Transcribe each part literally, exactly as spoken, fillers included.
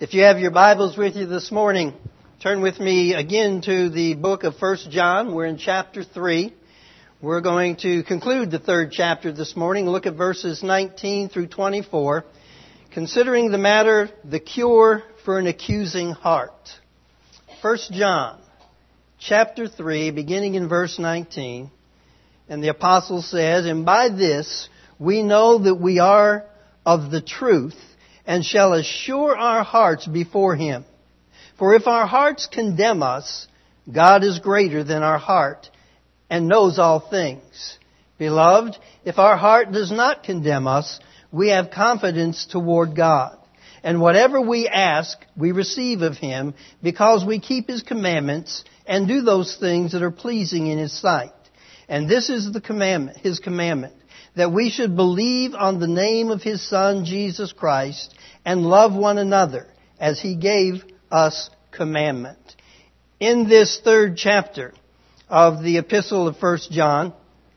If you have your Bibles with you this morning, turn with me again to the book of First John. We're in chapter three. We're going to conclude the third chapter this morning. Look at verses nineteen through twenty-four. Considering the matter, the cure for an accusing heart. First John, chapter three, beginning in verse nineteen. And the apostle says, "And by this we know that we are of the truth, and shall assure our hearts before Him. For if our hearts condemn us, God is greater than our heart, and knows all things. Beloved, if our heart does not condemn us, we have confidence toward God. And whatever we ask, we receive of Him, because we keep His commandments, and do those things that are pleasing in His sight. And this is the commandment, His commandment, that we should believe on the name of His Son, Jesus Christ, and love one another as He gave us commandment." In this third chapter of the epistle of First John,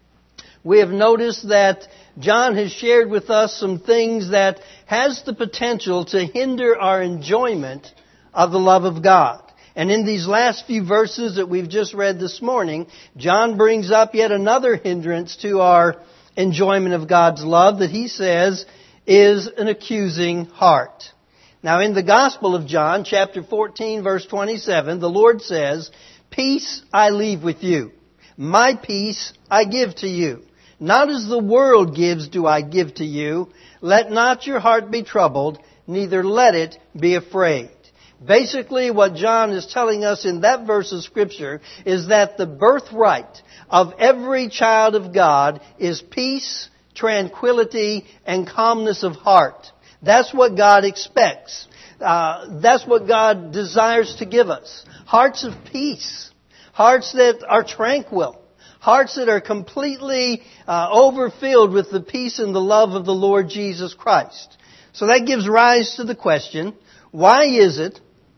we have noticed that John has shared with us some things that has the potential to hinder our enjoyment of the love of God. And in these last few verses that we've just read this morning, John brings up yet another hindrance to our enjoyment of God's love that he says is an accusing heart. Now in the Gospel of John, chapter fourteen, verse twenty-seven, the Lord says, "Peace I leave with you. My peace I give to you. Not as the world gives do I give to you. Let not your heart be troubled, neither let it be afraid." Basically, what John is telling us in that verse of Scripture is that the birthright of every child of God is peace, tranquility, and calmness of heart. That's what God expects. Uh, that's what God desires to give us. Hearts of peace. Hearts that are tranquil. Hearts that are completely uh, overfilled with the peace and the love of the Lord Jesus Christ. So that gives rise to the question, why is it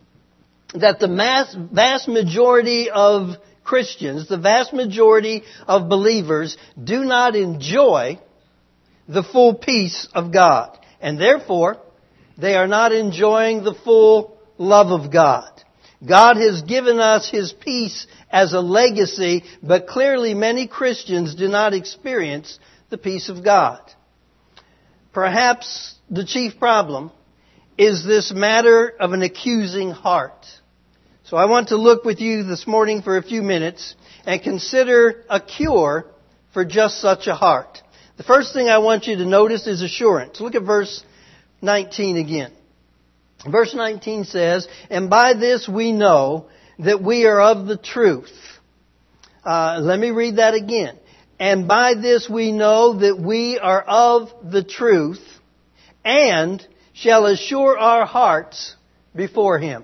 that the mass, vast majority of Christians, the vast majority of believers do not enjoy the full peace of God? And therefore, they are not enjoying the full love of God. God has given us His peace as a legacy, but clearly many Christians do not experience the peace of God. Perhaps the chief problem is this matter of an accusing heart. So I want to look with you this morning for a few minutes and consider a cure for just such a heart. The first thing I want you to notice is assurance. Look at verse nineteen again. Verse nineteen says, "And by this we know that we are of the truth." Uh, let me read that again. "And by this we know that we are of the truth, and shall assure our hearts before Him."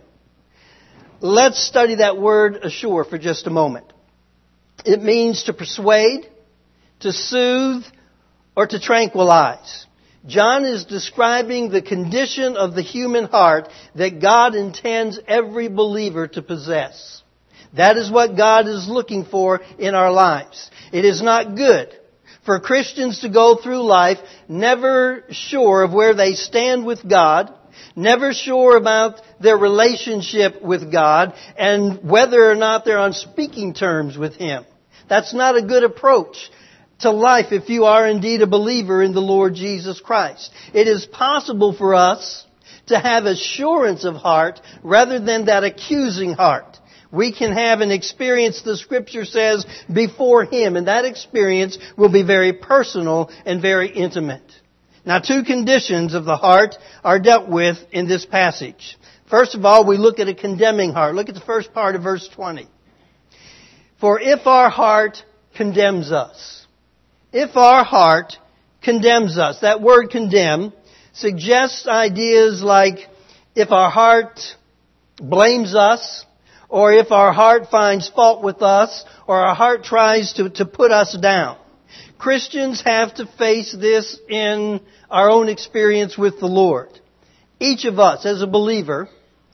Let's study that word assure for just a moment. It means to persuade, to soothe, or to tranquilize. John is describing the condition of the human heart that God intends every believer to possess. That is what God is looking for in our lives. It is not good for Christians to go through life never sure of where they stand with God, never sure about their relationship with God, and whether or not they're on speaking terms with Him. That's not a good approach to life if you are indeed a believer in the Lord Jesus Christ. It is possible for us to have assurance of heart rather than that accusing heart. We can have an experience, the Scripture says, before Him, and that experience will be very personal and very intimate. Now, two conditions of the heart are dealt with in this passage. First of all, we look at a condemning heart. Look at the first part of verse twenty. "For if our heart condemns us," if our heart condemns us, that word condemn suggests ideas like if our heart blames us, or if our heart finds fault with us, or our heart tries to, to put us down. Christians have to face this in our own experience with the Lord. Each of us, as a believer,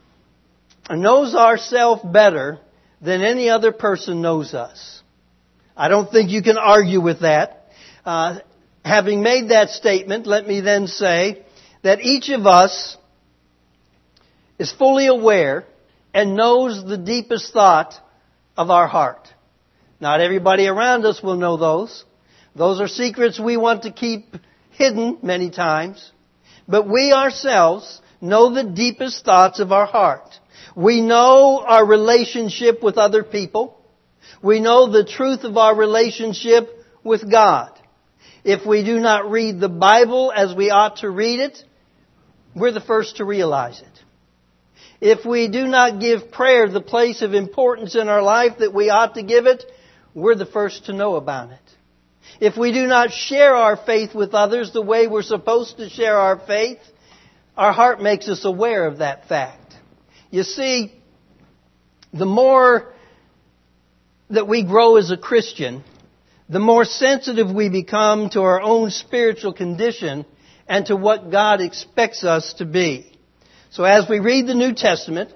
knows ourselves better than any other person knows us. I don't think you can argue with that. Uh, having made that statement, let me then say that each of us is fully aware and knows the deepest thought of our heart. Not everybody around us will know those. Those are secrets we want to keep hidden many times. But we ourselves know the deepest thoughts of our heart. We know our relationship with other people. We know the truth of our relationship with God. If we do not read the Bible as we ought to read it, we're the first to realize it. If we do not give prayer the place of importance in our life that we ought to give it, we're the first to know about it. If we do not share our faith with others the way we're supposed to share our faith, our heart makes us aware of that fact. You see, the more that we grow as a Christian, the more sensitive we become to our own spiritual condition and to what God expects us to be. So as we read the New Testament,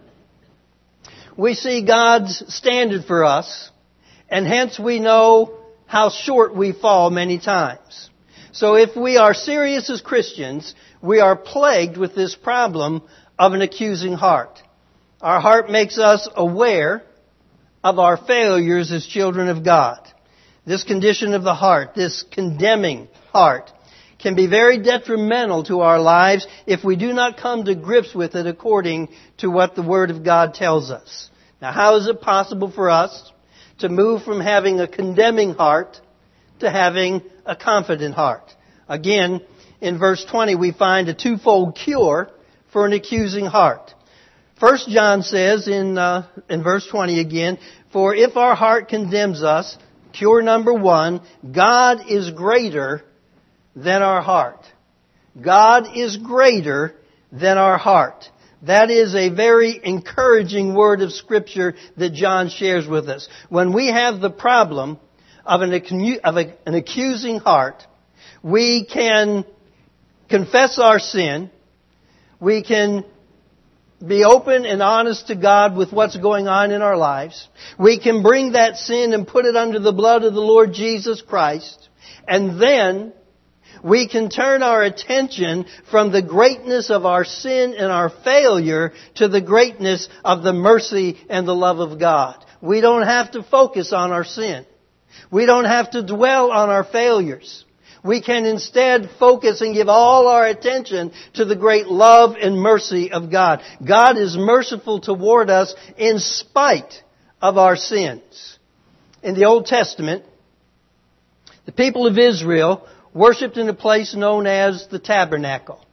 we see God's standard for us, and hence we know how short we fall many times. So if we are serious as Christians, we are plagued with this problem of an accusing heart. Our heart makes us aware of our failures as children of God. This condition of the heart, this condemning heart, can be very detrimental to our lives if we do not come to grips with it according to what the Word of God tells us. Now, how is it possible for us to move from having a condemning heart to having a confident heart? Again, in verse twenty, we find a twofold cure for an accusing heart. First John says in, uh, in verse twenty again, "For if our heart condemns us," cure number one, God is greater than our heart. God is greater than our heart. That is a very encouraging word of Scripture that John shares with us. When we have the problem of an, of a, an accusing heart, we can confess our sin. We can be open and honest to God with what's going on in our lives. We can bring that sin and put it under the blood of the Lord Jesus Christ. And then we can turn our attention from the greatness of our sin and our failure to the greatness of the mercy and the love of God. We don't have to focus on our sin. We don't have to dwell on our failures. We can instead focus and give all our attention to the great love and mercy of God. God is merciful toward us in spite of our sins. In the Old Testament, the people of Israel worshipped in a place known as the tabernacle.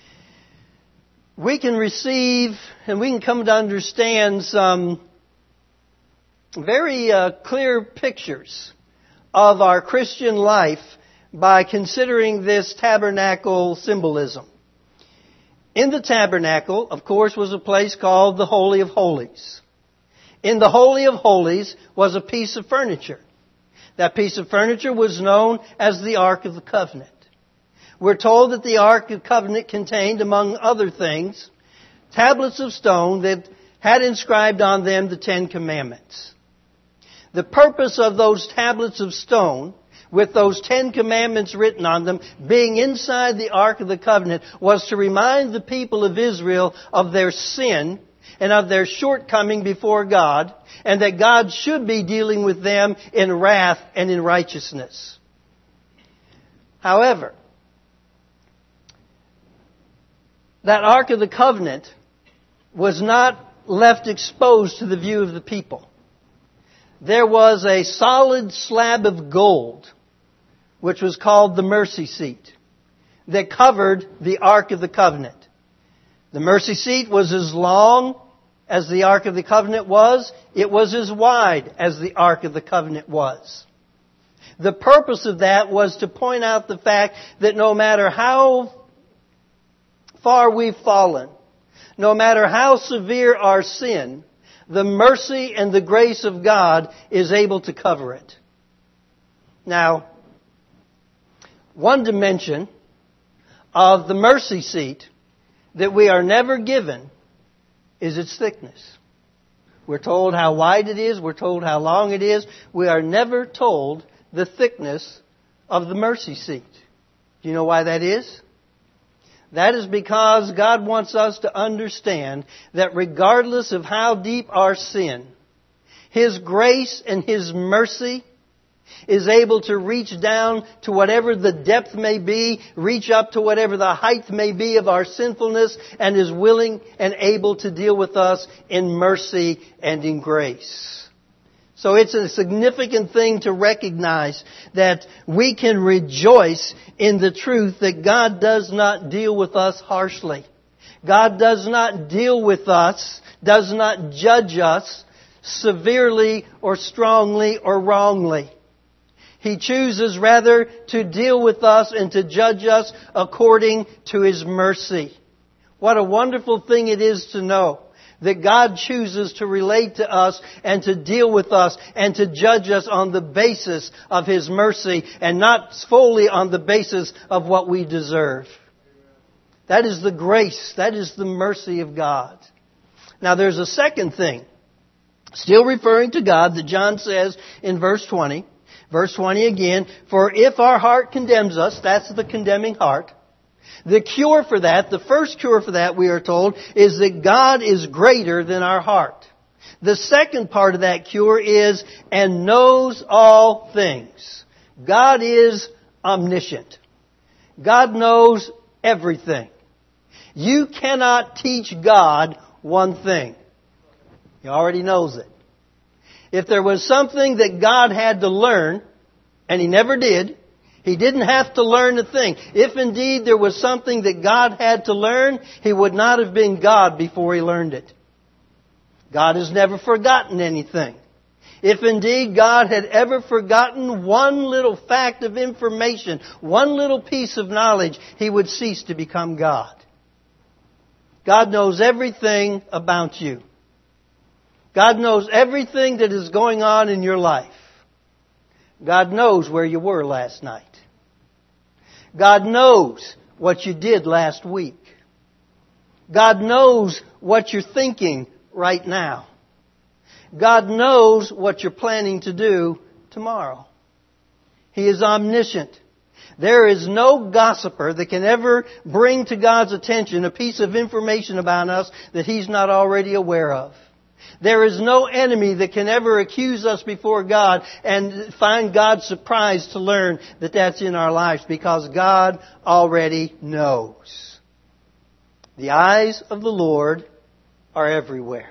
We can receive and we can come to understand some very uh, clear pictures of our Christian life by considering this tabernacle symbolism. In the tabernacle, of course, was a place called the Holy of Holies. In the Holy of Holies was a piece of furniture. That piece of furniture was known as the Ark of the Covenant. We're told that the Ark of the Covenant contained, among other things, tablets of stone that had inscribed on them the Ten Commandments. The purpose of those tablets of stone, with those Ten Commandments written on them, being inside the Ark of the Covenant, was to remind the people of Israel of their sin and of their shortcoming before God, and that God should be dealing with them in wrath and in righteousness. However, that Ark of the Covenant was not left exposed to the view of the people. There was a solid slab of gold, which was called the mercy seat, that covered the Ark of the Covenant. The mercy seat was as long as the Ark of the Covenant was. It was as wide as the Ark of the Covenant was. The purpose of that was to point out the fact that no matter how far we've fallen, no matter how severe our sin, the mercy and the grace of God is able to cover it. Now, one dimension of the mercy seat that we are never given is its thickness. We're told how wide it is. We're told how long it is. We are never told the thickness of the mercy seat. Do you know why that is? That is because God wants us to understand that regardless of how deep our sin, His grace and His mercy is able to reach down to whatever the depth may be, reach up to whatever the height may be of our sinfulness, and is willing and able to deal with us in mercy and in grace. So it's a significant thing to recognize that we can rejoice in the truth that God does not deal with us harshly. God does not deal with us, does not judge us severely or strongly or wrongly. He chooses rather to deal with us and to judge us according to His mercy. What a wonderful thing it is to know that God chooses to relate to us and to deal with us and to judge us on the basis of His mercy and not solely on the basis of what we deserve. That is the grace, that is the mercy of God. Now there's a second thing, still referring to God, that John says in verse twenty. Verse twenty again, for if our heart condemns us, that's the condemning heart. The cure for that, the first cure for that, we are told, is that God is greater than our heart. The second part of that cure is, and knows all things. God is omniscient. God knows everything. You cannot teach God one thing. He already knows it. If there was something that God had to learn, and He never did, He didn't have to learn a thing. If indeed there was something that God had to learn, He would not have been God before He learned it. God has never forgotten anything. If indeed God had ever forgotten one little fact of information, one little piece of knowledge, He would cease to become God. God knows everything about you. God knows everything that is going on in your life. God knows where you were last night. God knows what you did last week. God knows what you're thinking right now. God knows what you're planning to do tomorrow. He is omniscient. There is no gossiper that can ever bring to God's attention a piece of information about us that He's not already aware of. There is no enemy that can ever accuse us before God and find God surprised to learn that that's in our lives, because God already knows. The eyes of the Lord are everywhere.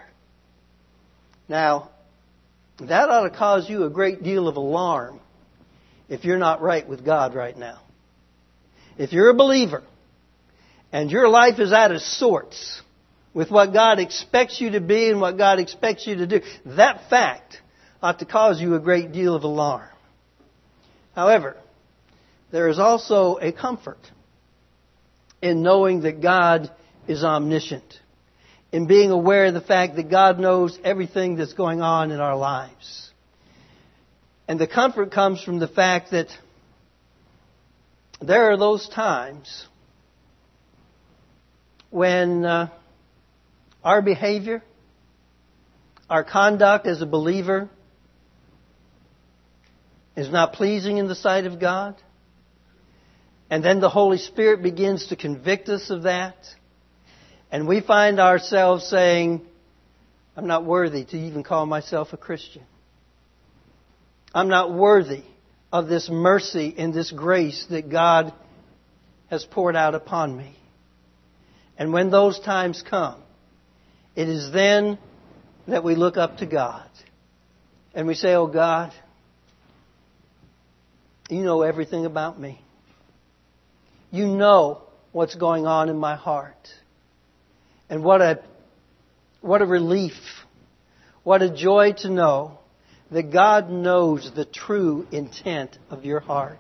Now, that ought to cause you a great deal of alarm if you're not right with God right now. If you're a believer and your life is out of sorts with what God expects you to be and what God expects you to do, that fact ought to cause you a great deal of alarm. However, there is also a comfort in knowing that God is omniscient, in being aware of the fact that God knows everything that's going on in our lives. And the comfort comes from the fact that there are those times when uh, our behavior, our conduct as a believer is not pleasing in the sight of God. And then the Holy Spirit begins to convict us of that. And we find ourselves saying, I'm not worthy to even call myself a Christian. I'm not worthy of this mercy and this grace that God has poured out upon me. And when those times come, it is then that we look up to God. And we say, oh God, You know everything about me. You know what's going on in my heart. And what a, what a relief, what a joy to know that God knows the true intent of your heart.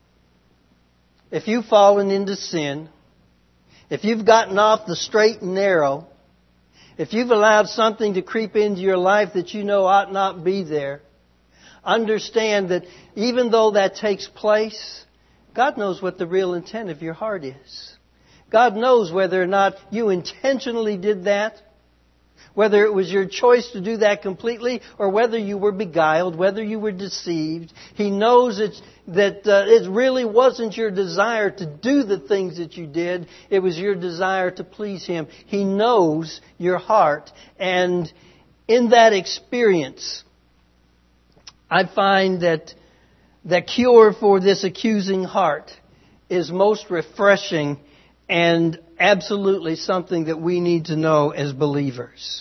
If you've fallen into sin, if you've gotten off the straight and narrow, if you've allowed something to creep into your life that you know ought not be there, understand that even though that takes place, God knows what the real intent of your heart is. God knows whether or not you intentionally did that Whether it was your choice to do that completely or whether you were beguiled, whether you were deceived, He knows it's, that uh, it really wasn't your desire to do the things that you did. It was your desire to please Him. He knows your heart. And in that experience, I find that the cure for this accusing heart is most refreshing and absolutely something that we need to know as believers.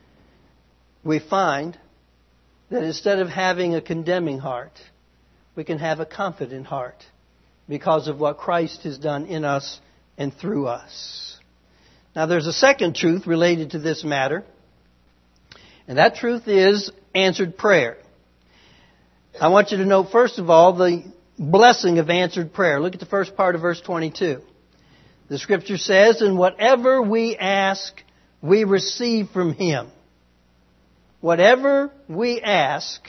We find that instead of having a condemning heart, we can have a confident heart because of what Christ has done in us and through us. Now there's a second truth related to this matter, and that truth is answered prayer. I want you to note, first of all, the blessing of answered prayer. Look at the first part of verse twenty-two. The Scripture says, "And whatever we ask, we receive from Him." Whatever we ask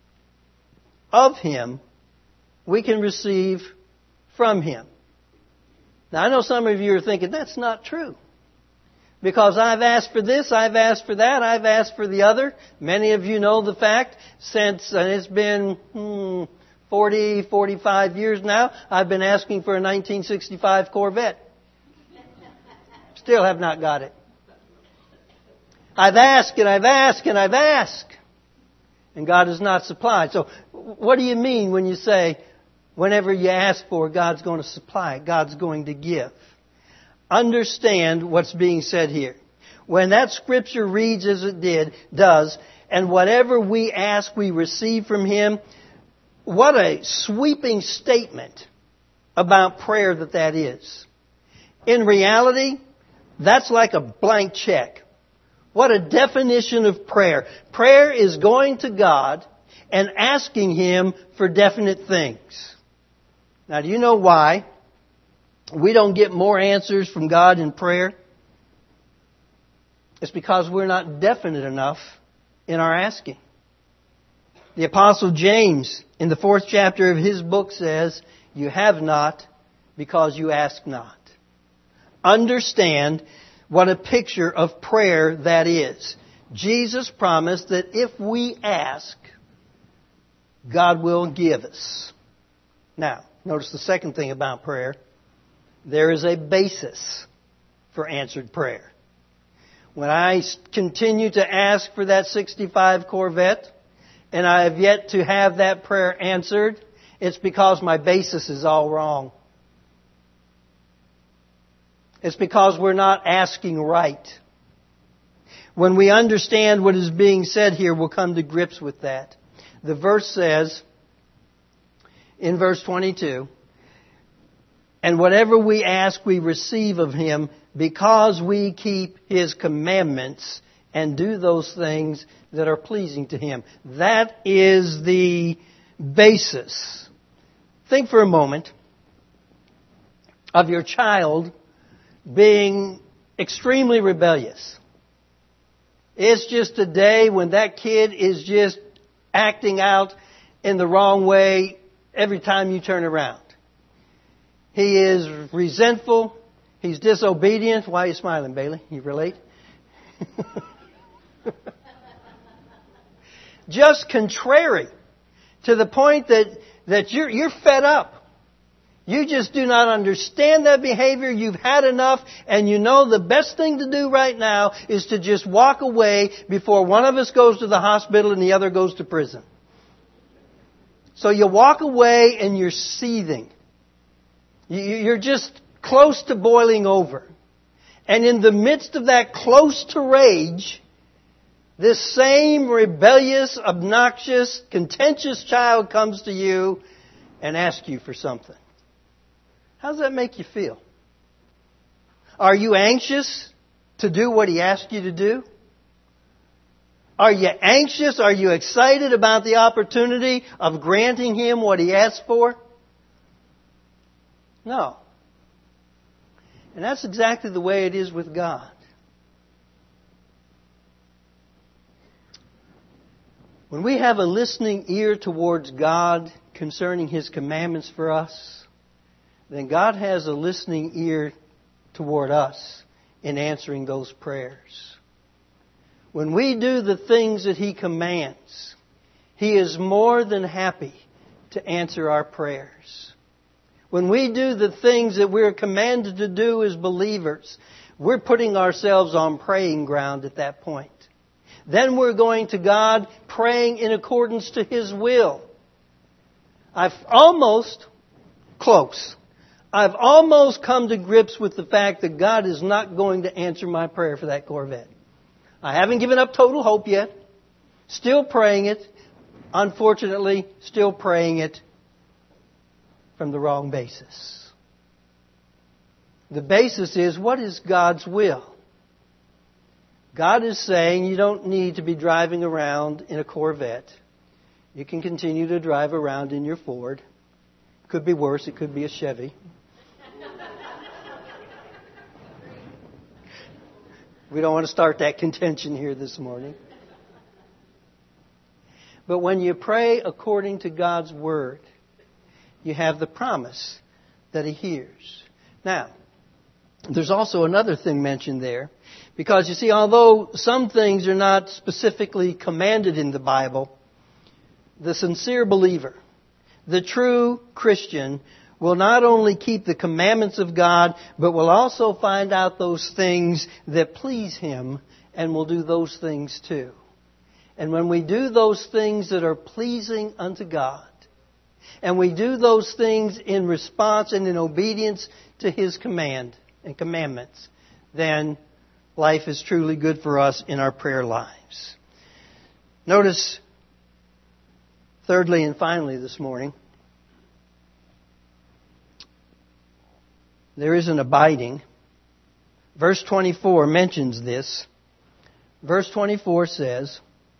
of Him, we can receive from Him. Now, I know some of you are thinking, that's not true. Because I've asked for this, I've asked for that, I've asked for the other. Many of you know the fact, since and it's been hmm, forty, forty-five years now, I've been asking for a nineteen sixty-five Corvette. Still have not got it. I've asked and I've asked and I've asked. And God has not supplied. So what do you mean when you say, whenever you ask for, God's going to supply, God's going to give? Understand what's being said here. When that Scripture reads as it did, does, and whatever we ask, we receive from Him, what a sweeping statement about prayer that that is. In reality, that's like a blank check. What a definition of prayer. Prayer is going to God and asking Him for definite things. Now, do you know why we don't get more answers from God in prayer? It's because we're not definite enough in our asking. The Apostle James, in the fourth chapter of his book, says, "You have not because you ask not." Understand what a picture of prayer that is. Jesus promised that if we ask, God will give us. Now, notice the second thing about prayer. There is a basis for answered prayer. When I continue to ask for that sixty-five Corvette, and I have yet to have that prayer answered, it's because my basis is all wrong. It's because we're not asking right. When we understand what is being said here, we'll come to grips with that. The verse says, in verse twenty-two, "And whatever we ask, we receive of Him, because we keep His commandments and do those things that are pleasing to Him." That is the basis. Think for a moment of your child being extremely rebellious. It's just a day when that kid is just acting out in the wrong way every time you turn around. He is resentful. He's disobedient. Why are you smiling, Bailey? You relate? Just contrary to the point that, that you're, you're fed up. You just do not understand that behavior. You've had enough, and you know the best thing to do right now is to just walk away before one of us goes to the hospital and the other goes to prison. So you walk away and you're seething. You're just close to boiling over. And in the midst of that close to rage, this same rebellious, obnoxious, contentious child comes to you and asks you for something. How does that make you feel? Are you anxious to do what he asked you to do? Are you anxious? Are you excited about the opportunity of granting him what he asked for? No. And that's exactly the way it is with God. When we have a listening ear towards God concerning His commandments for us, then God has a listening ear toward us in answering those prayers. When we do the things that He commands, He is more than happy to answer our prayers. When we do the things that we're commanded to do as believers, we're putting ourselves on praying ground at that point. Then we're going to God praying in accordance to His will. I've almost, close, I've almost come to grips with the fact that God is not going to answer my prayer for that Corvette. I haven't given up total hope yet. Still praying it. Unfortunately, still praying it from the wrong basis. The basis is, what is God's will? God is saying you don't need to be driving around in a Corvette. You can continue to drive around in your Ford. Could be worse. It could be a Chevy. We don't want to start that contention here this morning. But when you pray according to God's Word, you have the promise that He hears. Now, there's also another thing mentioned there. Because, you see, although some things are not specifically commanded in the Bible, the sincere believer, the true Christian, will not only keep the commandments of God, but will also find out those things that please Him, and will do those things too. And when we do those things that are pleasing unto God, and we do those things in response and in obedience to His command and commandments, then life is truly good for us in our prayer lives. Notice, thirdly and finally this morning, there is an abiding. Verse twenty-four mentions this. Verse twenty-four says,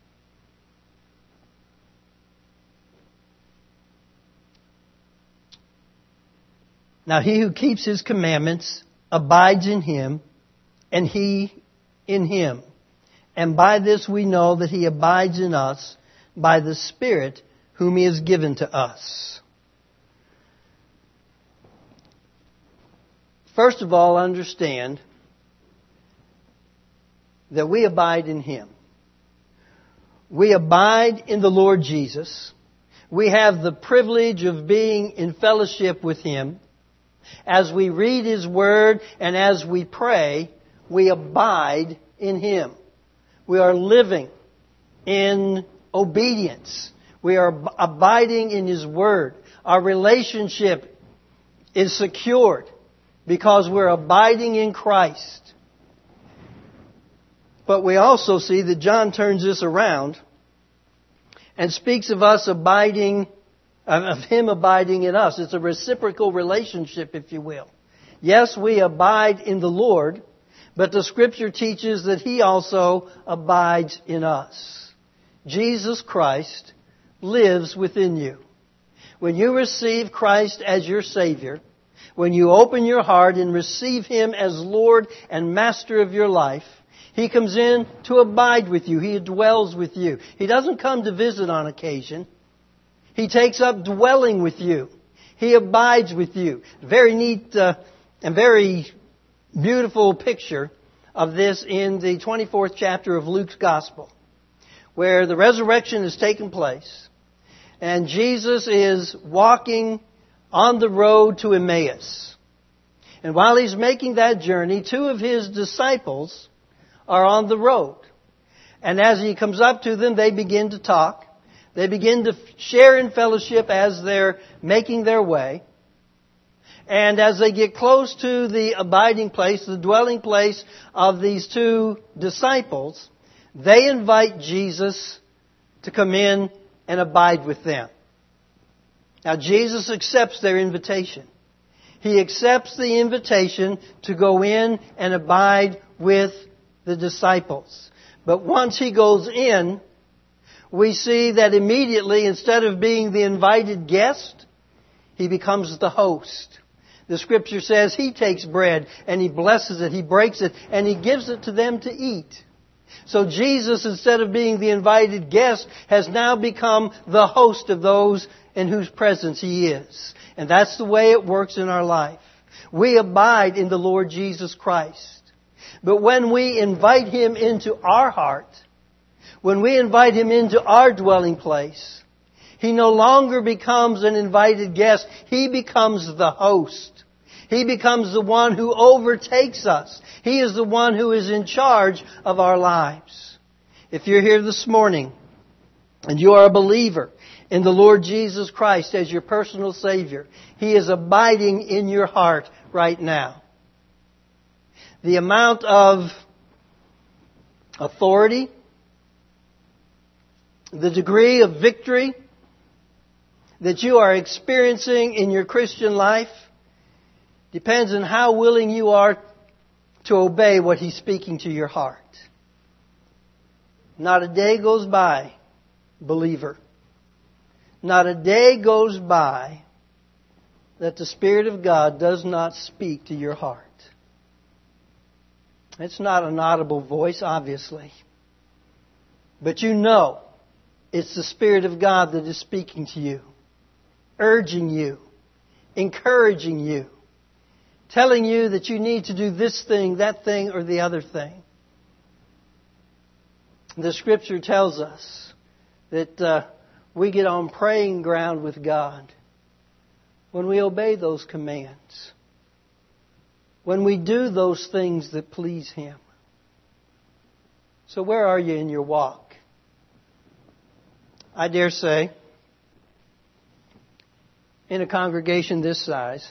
"Now he who keeps His commandments abides in Him, and He in Him. And by this we know that He abides in us, by the Spirit whom He has given to us." First of all, understand that we abide in Him. We abide in the Lord Jesus. We have the privilege of being in fellowship with Him. As we read His Word and as we pray, we abide in Him. We are living in obedience. We are abiding in His Word. Our relationship is secured because we're abiding in Christ. But we also see that John turns this around and speaks of us abiding, of Him abiding in us. It's a reciprocal relationship, if you will. Yes, we abide in the Lord, but the Scripture teaches that He also abides in us. Jesus Christ lives within you. When you receive Christ as your Savior, when you open your heart and receive Him as Lord and Master of your life, He comes in to abide with you. He dwells with you. He doesn't come to visit on occasion. He takes up dwelling with you. He abides with you. Very neat uh, and very beautiful picture of this in the twenty-fourth chapter of Luke's Gospel, where the resurrection has taken place and Jesus is walking on the road to Emmaus. And while He's making that journey, two of His disciples are on the road. And as He comes up to them, they begin to talk. They begin to share in fellowship as they're making their way. And as they get close to the abiding place, the dwelling place of these two disciples, they invite Jesus to come in and abide with them. Now, Jesus accepts their invitation. He accepts the invitation to go in and abide with the disciples. But once He goes in, we see that immediately, instead of being the invited guest, He becomes the host. The Scripture says He takes bread and He blesses it, He breaks it, and He gives it to them to eat. So Jesus, instead of being the invited guest, has now become the host of those in whose presence He is. And that's the way it works in our life. We abide in the Lord Jesus Christ. But when we invite Him into our heart, When we invite Him into our dwelling place, He no longer becomes an invited guest. He becomes the host. He becomes the one who overtakes us. He is the one who is in charge of our lives. If you're here this morning and you are a believer in the Lord Jesus Christ as your personal Savior, He is abiding in your heart right now. The amount of authority, the degree of victory that you are experiencing in your Christian life depends on how willing you are to obey what He's speaking to your heart. Not a day goes by, believer. Not a day goes by that the Spirit of God does not speak to your heart. It's not an audible voice, obviously. But you know it's the Spirit of God that is speaking to you, urging you, encouraging you, telling you that you need to do this thing, that thing, or the other thing. The Scripture tells us that uh, we get on praying ground with God when we obey those commands, when we do those things that please Him. So where are you in your walk? I dare say, in a congregation this size,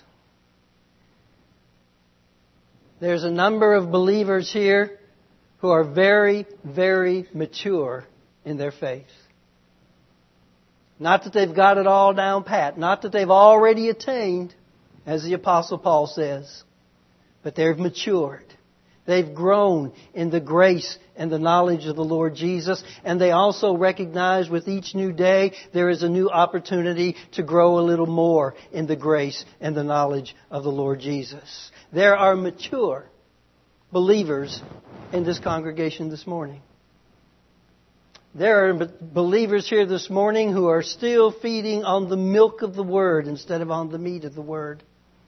there's a number of believers here who are very, very mature in their faith. Not that they've got it all down pat. Not that they've already attained, as the Apostle Paul says. But they've matured. They've grown in the grace and the knowledge of the Lord Jesus. And they also recognize with each new day there is a new opportunity to grow a little more in the grace and the knowledge of the Lord Jesus. There are mature believers in this congregation this morning. There are believers here this morning who are still feeding on the milk of the Word instead of on the meat of the Word.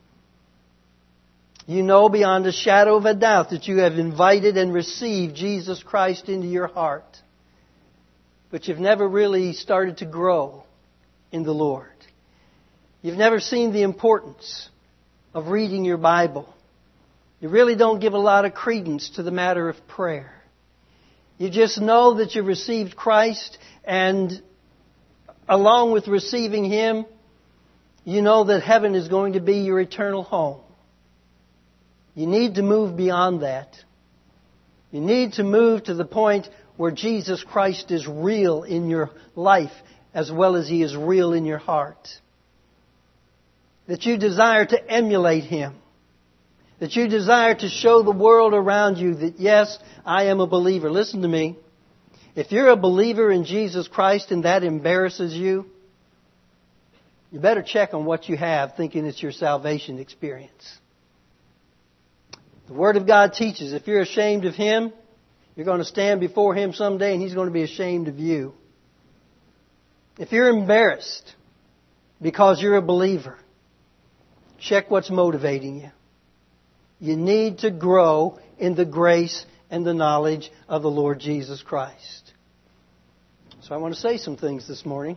You know beyond a shadow of a doubt that you have invited and received Jesus Christ into your heart. But you've never really started to grow in the Lord. You've never seen the importance of reading your Bible. You really don't give a lot of credence to the matter of prayer. You just know that you received Christ, and along with receiving Him, you know that heaven is going to be your eternal home. You need to move beyond that. You need to move to the point where Jesus Christ is real in your life as well as He is real in your heart. That you desire to emulate Him. That you desire to show the world around you that, yes, I am a believer. Listen to me. If you're a believer in Jesus Christ and that embarrasses you, you better check on what you have thinking it's your salvation experience. The Word of God teaches if you're ashamed of Him, you're going to stand before Him someday and He's going to be ashamed of you. If you're embarrassed because you're a believer, check what's motivating you. You need to grow in the grace and the knowledge of the Lord Jesus Christ. So I want to say some things this morning.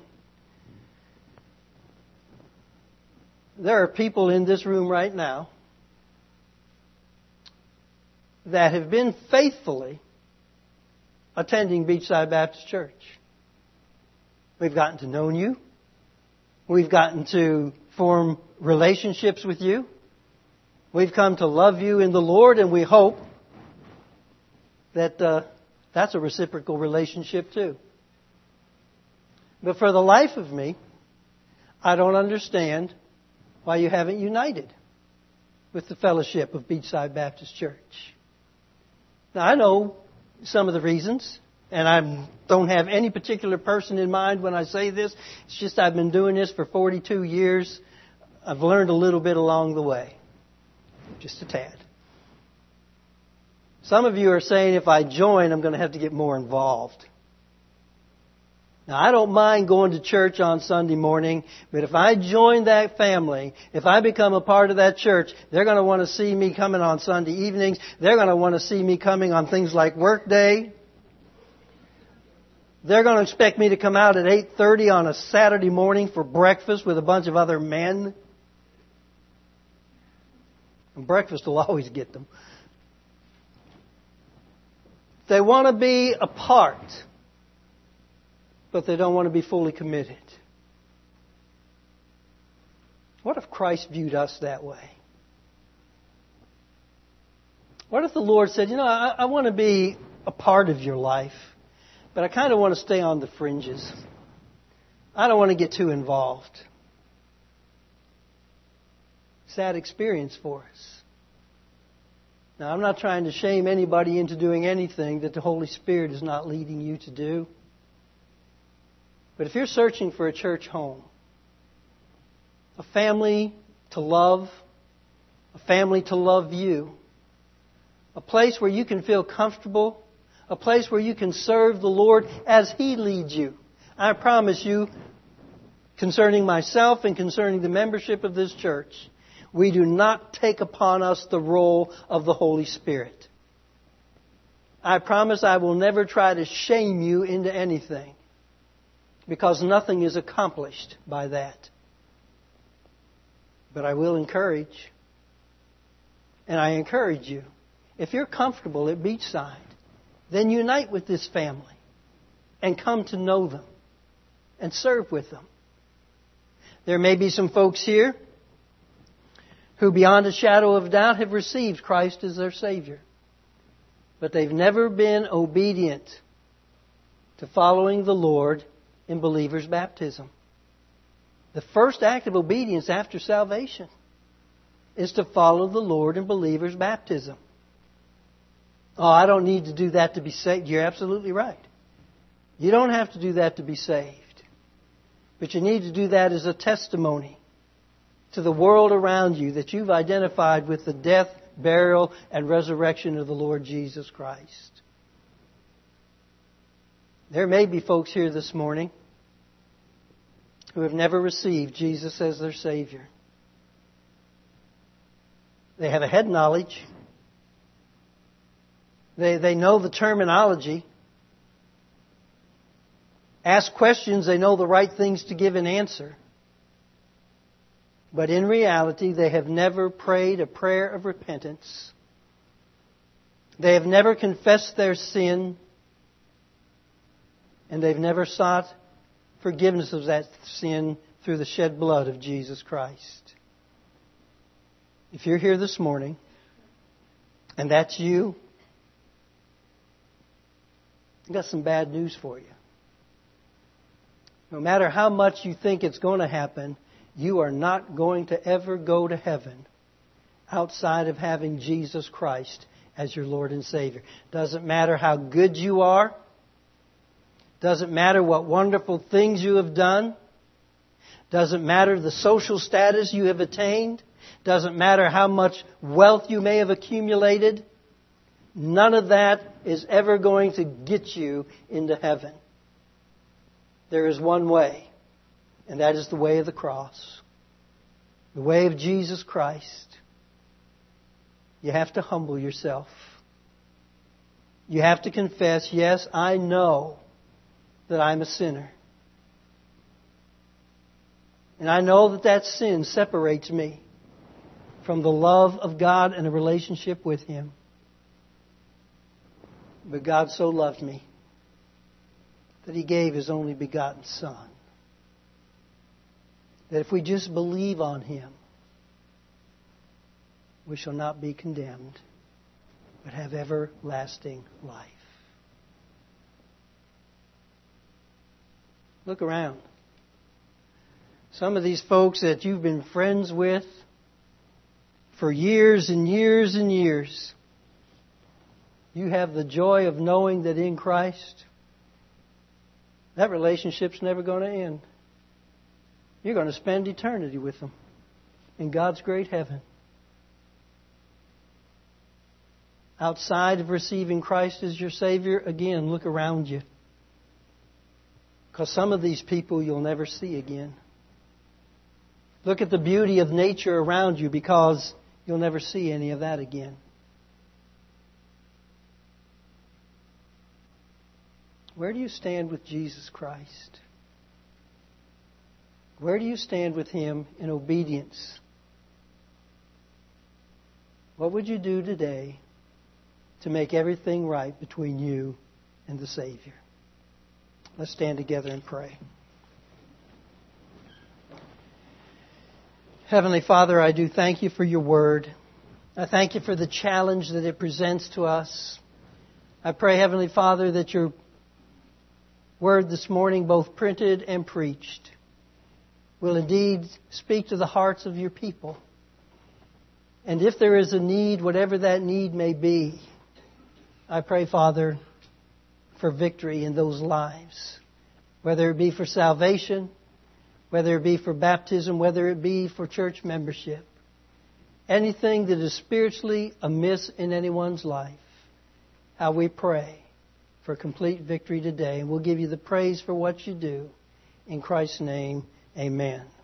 There are people in this room right now that have been faithfully attending Beachside Baptist Church. We've gotten to know you. We've gotten to form relationships with you. We've come to love you in the Lord, and we hope that uh, that's a reciprocal relationship too. But for the life of me, I don't understand why you haven't united with the fellowship of Beachside Baptist Church. Now, I know some of the reasons, and I don't have any particular person in mind when I say this. It's just I've been doing this for forty-two years. I've learned a little bit along the way. Just a tad. Some of you are saying if I join, I'm going to have to get more involved. Now, I don't mind going to church on Sunday morning, but if I join that family, if I become a part of that church, they're going to want to see me coming on Sunday evenings. They're going to want to see me coming on things like work day. They're going to expect me to come out at eight thirty on a Saturday morning for breakfast with a bunch of other men. And breakfast will always get them. They want to be a part, but they don't want to be fully committed. What if Christ viewed us that way? What if the Lord said, you know, I, I want to be a part of your life, but I kind of want to stay on the fringes. I don't want to get too involved. Sad experience for us. Now, I'm not trying to shame anybody into doing anything that the Holy Spirit is not leading you to do. But if you're searching for a church home, a family to love, a family to love you, a place where you can feel comfortable, a place where you can serve the Lord as He leads you. I promise you, concerning myself and concerning the membership of this church, we do not take upon us the role of the Holy Spirit. I promise I will never try to shame you into anything, because nothing is accomplished by that. But I will encourage, and I encourage you, if you're comfortable at Beachside, then unite with this family and come to know them and serve with them. There may be some folks here who beyond a shadow of doubt have received Christ as their Savior, but they've never been obedient to following the Lord in believer's baptism. The first act of obedience after salvation is to follow the Lord in believer's baptism. Oh, I don't need to do that to be saved. You're absolutely right. You don't have to do that to be saved. But you need to do that as a testimony to the world around you that you've identified with the death, burial, and resurrection of the Lord Jesus Christ. There may be folks here this morning who have never received Jesus as their Savior. They have a head knowledge. They, they know the terminology. Ask questions, they know the right things to give an answer. But in reality, they have never prayed a prayer of repentance. They have never confessed their sin. And they've never sought forgiveness of that sin through the shed blood of Jesus Christ. If you're here this morning, and that's you, I've got some bad news for you. No matter how much you think it's going to happen, you are not going to ever go to heaven outside of having Jesus Christ as your Lord and Savior. Doesn't matter how good you are. Doesn't matter what wonderful things you have done. Doesn't matter the social status you have attained. Doesn't matter how much wealth you may have accumulated. None of that is ever going to get you into heaven. There is one way, and that is the way of the cross. The way of Jesus Christ. You have to humble yourself. You have to confess, yes, I know that I'm a sinner. And I know that that sin separates me from the love of God and a relationship with Him. But God so loved me that He gave His only begotten Son. That if we just believe on Him, we shall not be condemned, but have everlasting life. Look around. Some of these folks that you've been friends with for years and years and years, you have the joy of knowing that in Christ, that relationship's never going to end. You're going to spend eternity with them in God's great heaven. Outside of receiving Christ as your Savior, again, look around you. Because some of these people you'll never see again. Look at the beauty of nature around you, because you'll never see any of that again. Where do you stand with Jesus Christ? Where do you stand with Him in obedience? What would you do today to make everything right between you and the Savior? Let's stand together and pray. Heavenly Father, I do thank You for Your Word. I thank You for the challenge that it presents to us. I pray, Heavenly Father, that Your Word this morning, both printed and preached, will indeed speak to the hearts of Your people. And if there is a need, whatever that need may be, I pray, Father, for victory in those lives, whether it be for salvation, whether it be for baptism, whether it be for church membership. Anything that is spiritually amiss in anyone's life, how we pray for complete victory today. And we'll give You the praise for what You do. In Christ's name, amen.